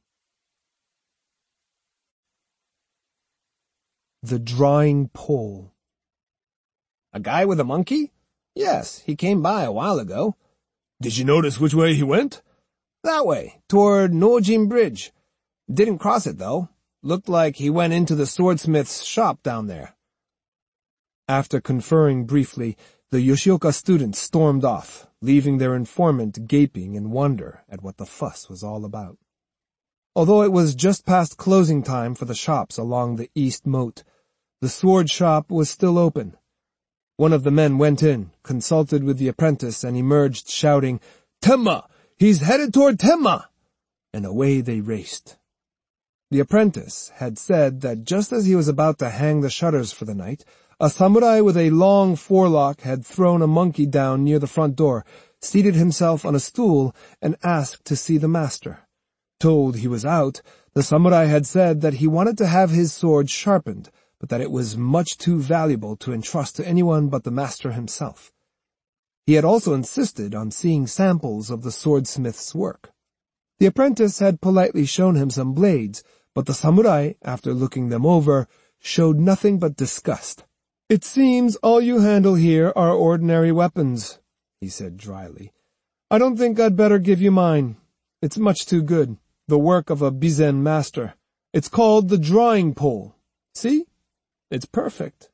The drawing pole. A guy with a monkey? Yes, he came by a while ago. Did you notice which way he went? That way, toward Nojin Bridge. Didn't cross it, though. Looked like he went into the swordsmith's shop down there. After conferring briefly, the Yoshioka students stormed off, leaving their informant gaping in wonder at what the fuss was all about. Although it was just past closing time for the shops along the east moat, the sword shop was still open. One of the men went in, consulted with the apprentice, and emerged shouting, "Tenma! He's headed toward Tenma!" And away they raced. The apprentice had said that just as he was about to hang the shutters for the night, a samurai with a long forelock had thrown a monkey down near the front door, seated himself on a stool, and asked to see the master. Told he was out, the samurai had said that he wanted to have his sword sharpened, but that it was much too valuable to entrust to anyone but the master himself. He had also insisted on seeing samples of the swordsmith's work. The apprentice had politely shown him some blades, but the samurai, after looking them over, showed nothing but disgust. "It seems all you handle here are ordinary weapons," he said dryly. "I don't think I'd better give you mine. It's much too good. The work of a Bizen master. It's called the drawing pole. See? It's perfect."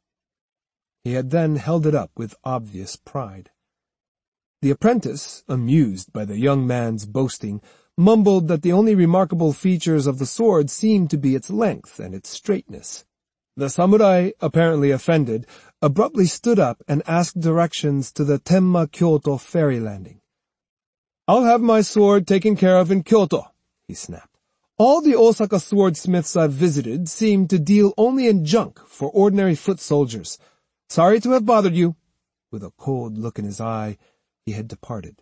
He had then held it up with obvious pride. The apprentice, amused by the young man's boasting, mumbled that the only remarkable features of the sword seemed to be its length and its straightness. The samurai, apparently offended, abruptly stood up and asked directions to the Tenma Kyoto ferry landing. "I'll have my sword taken care of in Kyoto," he snapped. "All the Osaka swordsmiths I've visited seem to deal only in junk for ordinary foot soldiers. Sorry to have bothered you." With a cold look in his eye, he had departed.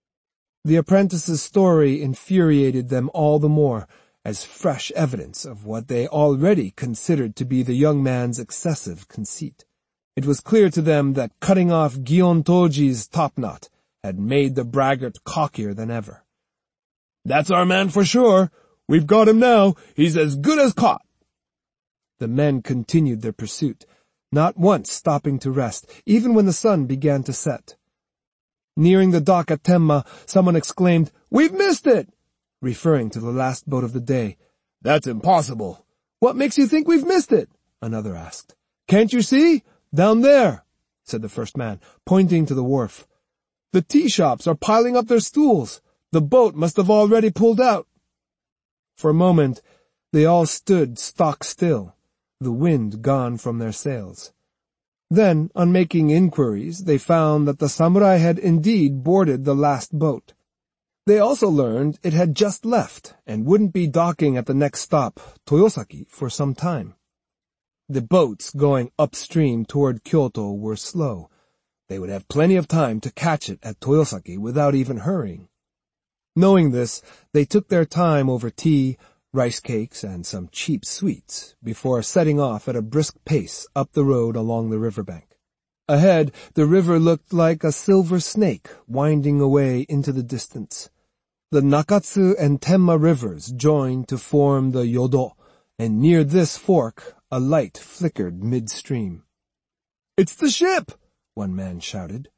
The apprentice's story infuriated them all the more, as fresh evidence of what they already considered to be the young man's excessive conceit. It was clear to them that cutting off Gion Toji's topknot had made the braggart cockier than ever. "That's our man for sure. We've got him now. He's as good as caught." The men continued their pursuit, not once stopping to rest, even when the sun began to set. Nearing the dock at Tenma, someone exclaimed, "We've missed it!" referring to the last boat of the day. "That's impossible." "What makes you think we've missed it?" another asked. "Can't you see? Down there," said the first man, pointing to the wharf. "The tea shops are piling up their stools. The boat must have already pulled out." For a moment, they all stood stock still, the wind gone from their sails. Then, on making inquiries, they found that the samurai had indeed boarded the last boat. They also learned it had just left and wouldn't be docking at the next stop, Toyosaki, for some time. The boats going upstream toward Kyoto were slow. They would have plenty of time to catch it at Toyosaki without even hurrying. Knowing this, they took their time over tea, rice cakes, and some cheap sweets before setting off at a brisk pace up the road along the riverbank. Ahead, the river looked like a silver snake winding away into the distance. The Nakatsu and Tenma rivers joined to form the Yodo, and near this fork a light flickered midstream. "It's the ship!" one man shouted.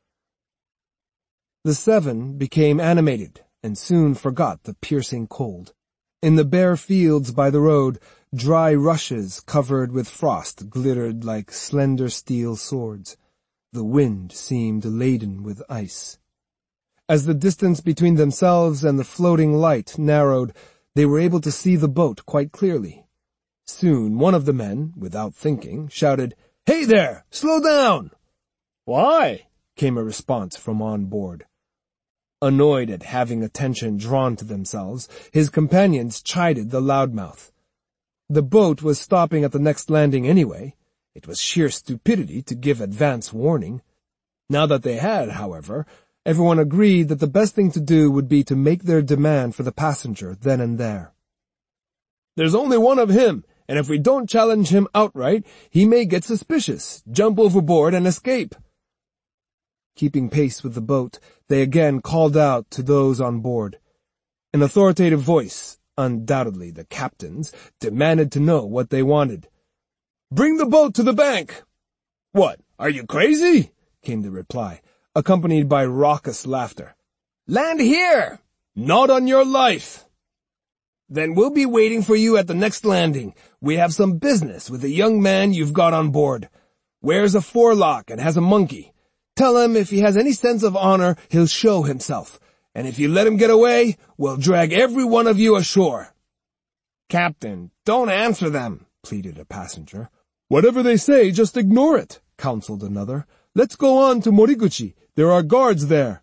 The seven became animated and soon forgot the piercing cold. In the bare fields by the road, dry rushes covered with frost glittered like slender steel swords. The wind seemed laden with ice. As the distance between themselves and the floating light narrowed, they were able to see the boat quite clearly. Soon one of the men, without thinking, shouted, "Hey there! Slow down!" "Why?" came a response from on board. Annoyed at having attention drawn to themselves, his companions chided the loudmouth. The boat was stopping at the next landing anyway. It was sheer stupidity to give advance warning. Now that they had, however, everyone agreed that the best thing to do would be to make their demand for the passenger then and there. "There's only one of him, and if we don't challenge him outright, he may get suspicious, jump overboard, and escape." Keeping pace with the boat, they again called out to those on board. An authoritative voice, undoubtedly the captain's, demanded to know what they wanted. "Bring the boat to the bank!" "What, are you crazy?" came the reply, accompanied by raucous laughter. "Land here!" "Not on your life!" "Then we'll be waiting for you at the next landing. We have some business with the young man you've got on board. Wears a forelock and has a monkey. Tell him if he has any sense of honor, he'll show himself. And if you let him get away, we'll drag every one of you ashore." "Captain, don't answer them," pleaded a passenger. "Whatever they say, just ignore it," counseled another. "Let's go on to Moriguchi. There are guards there."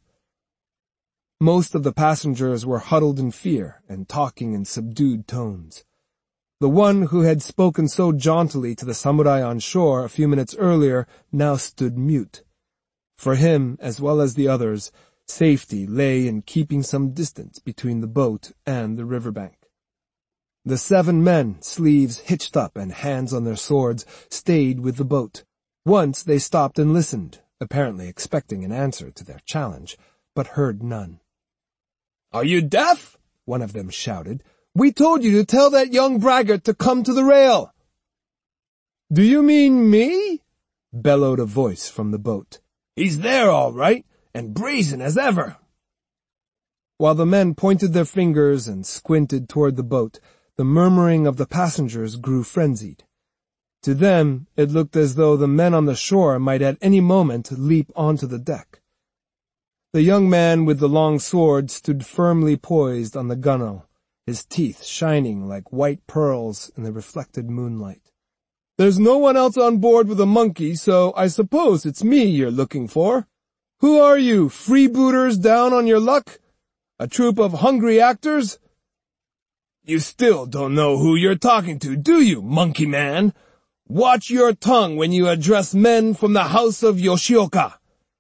Most of the passengers were huddled in fear and talking in subdued tones. The one who had spoken so jauntily to the samurai on shore a few minutes earlier now stood mute. For him, as well as the others, safety lay in keeping some distance between the boat and the riverbank. The seven men, sleeves hitched up and hands on their swords, stayed with the boat. Once they stopped and listened, apparently expecting an answer to their challenge, but heard none. "Are you deaf?" one of them shouted. "We told you to tell that young braggart to come to the rail." "Do you mean me?" bellowed a voice from the boat. "He's there all right, and brazen as ever." While the men pointed their fingers and squinted toward the boat, the murmuring of the passengers grew frenzied. To them, it looked as though the men on the shore might at any moment leap onto the deck. The young man with the long sword stood firmly poised on the gunwale, his teeth shining like white pearls in the reflected moonlight. "There's no one else on board with a monkey, so I suppose it's me you're looking for. Who are you, freebooters down on your luck? A troupe of hungry actors?" "You still don't know who you're talking to, do you, monkey man? Watch your tongue when you address men from the house of Yoshioka."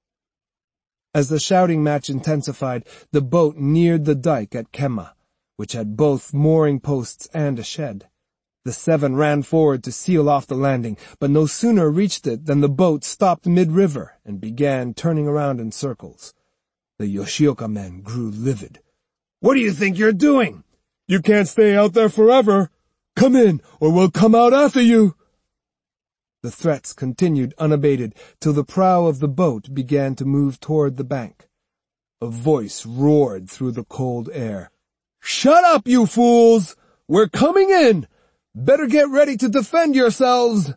As the shouting match intensified, the boat neared the dike at Kemma, which had both mooring posts and a shed. The seven ran forward to seal off the landing, but no sooner reached it than the boat stopped mid-river and began turning around in circles. The Yoshioka men grew livid. "What do you think you're doing?" "You can't stay out there forever. Come in, or we'll come out after you." The threats continued unabated till the prow of the boat began to move toward the bank. A voice roared through the cold air. "Shut up, you fools! We're coming in! Better get ready to defend yourselves!"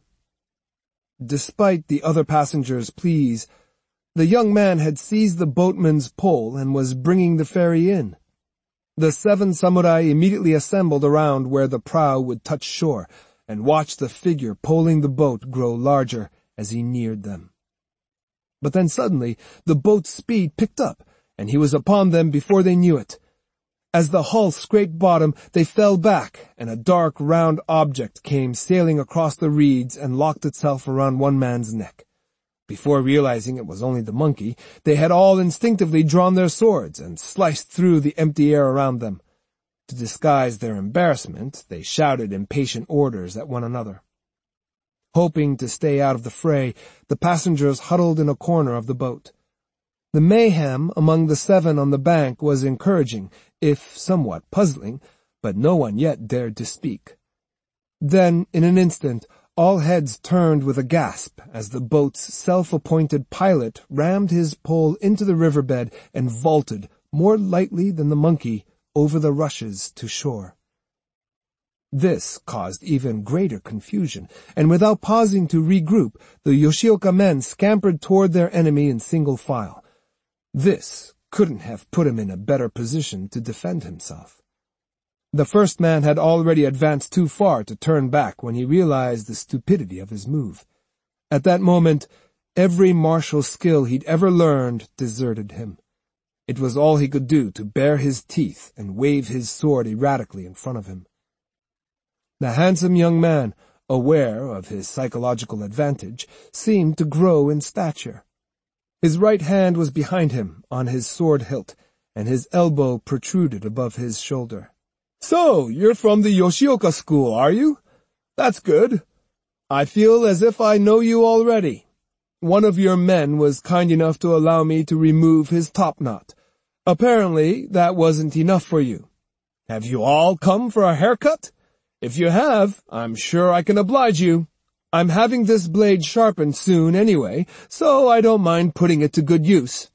Despite the other passengers' pleas, the young man had seized the boatman's pole and was bringing the ferry in. The seven samurai immediately assembled around where the prow would touch shore, and watched the figure poling the boat grow larger as he neared them. But then suddenly the boat's speed picked up, and he was upon them before they knew it. As the hull scraped bottom, they fell back, and a dark, round object came sailing across the reeds and locked itself around one man's neck. Before realizing it was only the monkey, they had all instinctively drawn their swords and sliced through the empty air around them. To disguise their embarrassment, they shouted impatient orders at one another. Hoping to stay out of the fray, the passengers huddled in a corner of the boat. The mayhem among the seven on the bank was encouraging, if somewhat puzzling, but no one yet dared to speak. Then, in an instant, all heads turned with a gasp as the boat's self-appointed pilot rammed his pole into the riverbed and vaulted, more lightly than the monkey, over the rushes to shore. This caused even greater confusion, and without pausing to regroup, the Yoshioka men scampered toward their enemy in single file. This couldn't have put him in a better position to defend himself. The first man had already advanced too far to turn back when he realized the stupidity of his move. At that moment, every martial skill he'd ever learned deserted him. It was all he could do to bare his teeth and wave his sword erratically in front of him. The handsome young man, aware of his psychological advantage, seemed to grow in stature. His right hand was behind him on his sword hilt, and his elbow protruded above his shoulder. "So, you're from the Yoshioka school, are you? That's good. I feel as if I know you already. One of your men was kind enough to allow me to remove his topknot. Apparently, that wasn't enough for you. Have you all come for a haircut? If you have, I'm sure I can oblige you. I'm having this blade sharpened soon anyway, so I don't mind putting it to good use."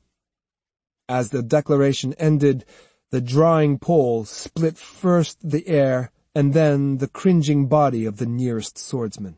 As the declaration ended, the drawing pole split first the air and then the cringing body of the nearest swordsman.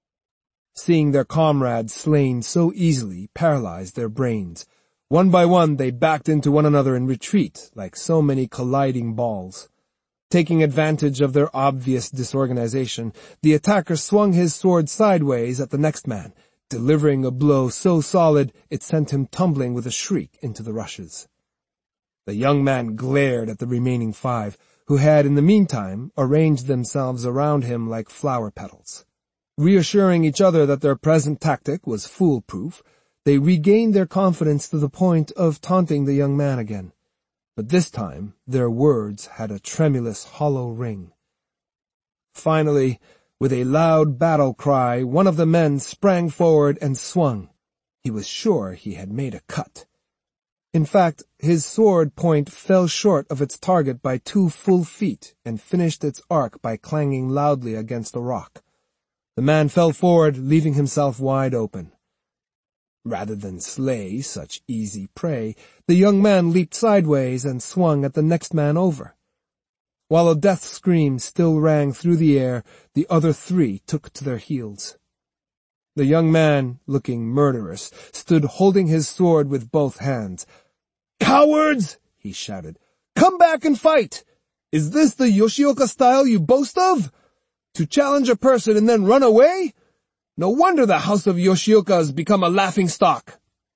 Seeing their comrades slain so easily paralyzed their brains. One by one they backed into one another in retreat like so many colliding balls. Taking advantage of their obvious disorganization, the attacker swung his sword sideways at the next man, delivering a blow so solid it sent him tumbling with a shriek into the rushes. The young man glared at the remaining five, who had in the meantime arranged themselves around him like flower petals. Reassuring each other that their present tactic was foolproof, they regained their confidence to the point of taunting the young man again. But this time their words had a tremulous, hollow ring. Finally, with a loud battle cry, one of the men sprang forward and swung. He was sure he had made a cut. In fact, his sword point fell short of its target by two full feet and finished its arc by clanging loudly against a rock. The man fell forward, leaving himself wide open. Rather than slay such easy prey, the young man leaped sideways and swung at the next man over. While a death scream still rang through the air, the other three took to their heels. The young man, looking murderous, stood holding his sword with both hands. "Cowards!" he shouted. "Come back and fight! Is this the Yoshioka style you boast of? To challenge a person and then run away? No wonder the house of Yoshioka has become a laughingstock."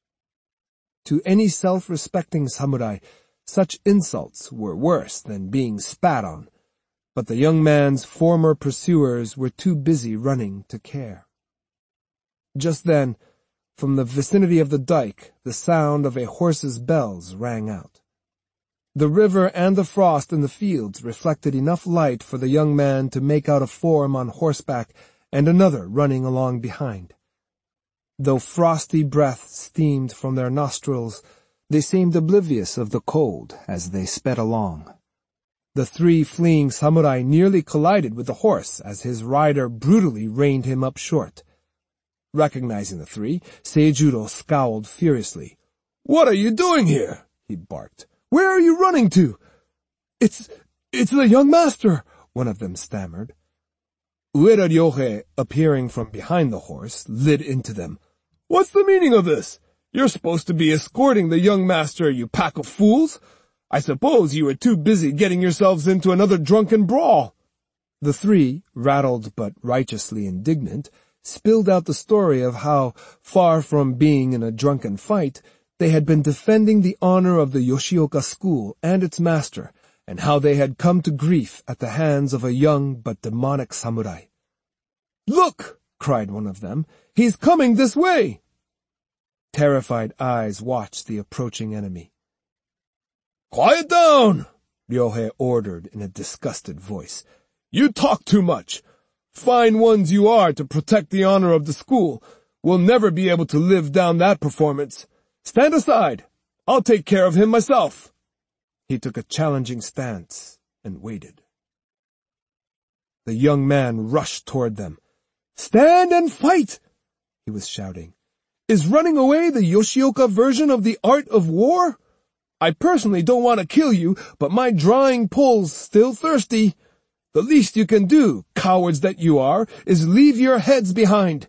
To any self-respecting samurai, such insults were worse than being spat on, but the young man's former pursuers were too busy running to care. Just then, from the vicinity of the dike, the sound of a horse's bells rang out. The river and the frost in the fields reflected enough light for the young man to make out a form on horseback and another running along behind. Though frosty breath steamed from their nostrils, they seemed oblivious of the cold as they sped along. The three fleeing samurai nearly collided with the horse as his rider brutally reined him up short. Recognizing the three, Seijuro scowled furiously. "What are you doing here?" he barked. "Where are you running to?" It's, it's the young master," one of them stammered. Ueda Ryohei, appearing from behind the horse, lit into them. "What's the meaning of this? You're supposed to be escorting the young master, you pack of fools. I suppose you were too busy getting yourselves into another drunken brawl." The three, rattled but righteously indignant, spilled out the story of how, far from being in a drunken fight, they had been defending the honor of the Yoshioka school and its master, and how they had come to grief at the hands of a young but demonic samurai. "Look!" cried one of them. "He's coming this way!" Terrified eyes watched the approaching enemy. "Quiet down!" Ryohei ordered in a disgusted voice. "You talk too much. Fine ones you are to protect the honor of the school. We'll never be able to live down that performance. Stand aside. I'll take care of him myself." He took a challenging stance and waited. The young man rushed toward them. "Stand and fight!" he was shouting. "Is running away the Yoshioka version of the art of war? I personally don't want to kill you, but my drawing pull's still thirsty. The least you can do, cowards that you are, is leave your heads behind."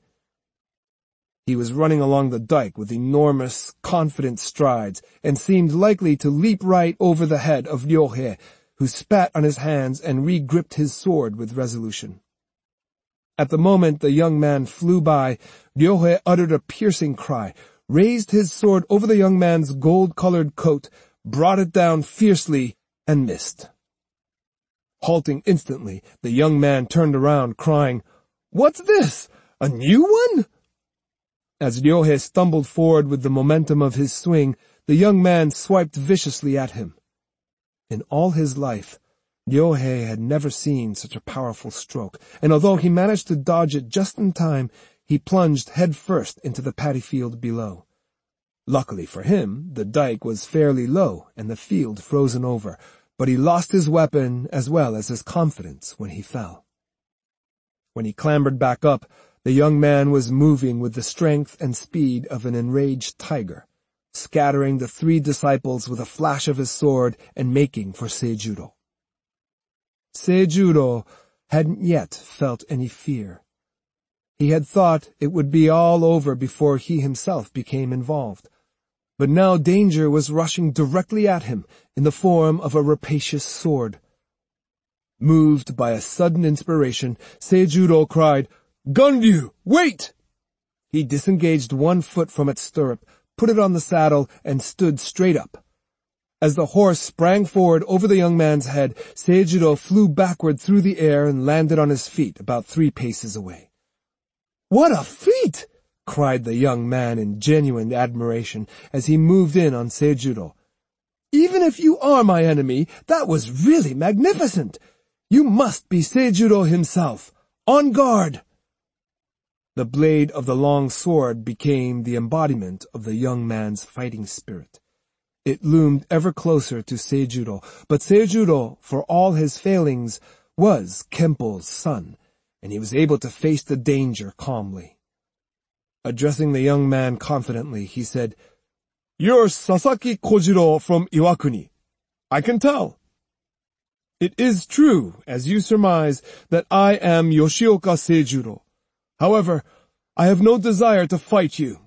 He was running along the dike with enormous, confident strides, and seemed likely to leap right over the head of Ryohei, who spat on his hands and re-gripped his sword with resolution. At the moment the young man flew by, Ryohei uttered a piercing cry, raised his sword over the young man's gold-colored coat, brought it down fiercely, and missed. Halting instantly, the young man turned around, crying, "What's this? A new one?" As Ryohei stumbled forward with the momentum of his swing, the young man swiped viciously at him. In all his life, Ryohei had never seen such a powerful stroke, and although he managed to dodge it just in time, he plunged head first into the paddy field below. Luckily for him, the dike was fairly low and the field frozen over, but he lost his weapon as well as his confidence when he fell. When he clambered back up, the young man was moving with the strength and speed of an enraged tiger, scattering the three disciples with a flash of his sword and making for Seijuro. Seijuro hadn't yet felt any fear. He had thought it would be all over before he himself became involved. But now danger was rushing directly at him in the form of a rapacious sword. Moved by a sudden inspiration, Seijuro cried, "Gunryu, wait!" He disengaged one foot from its stirrup, put it on the saddle, and stood straight up. As the horse sprang forward over the young man's head, Seijuro flew backward through the air and landed on his feet about three paces away. "What a feat!" cried the young man in genuine admiration as he moved in on Seijuro. "Even if you are my enemy, that was really magnificent. You must be Seijuro himself. On guard!" The blade of the long sword became the embodiment of the young man's fighting spirit. It loomed ever closer to Seijuro, but Seijuro, for all his failings, was Kempo's son, and he was able to face the danger calmly. Addressing the young man confidently, he said, "You're Sasaki Kojiro from Iwakuni. I can tell. It is true, as you surmise, that I am Yoshioka Seijuro. However, I have no desire to fight you,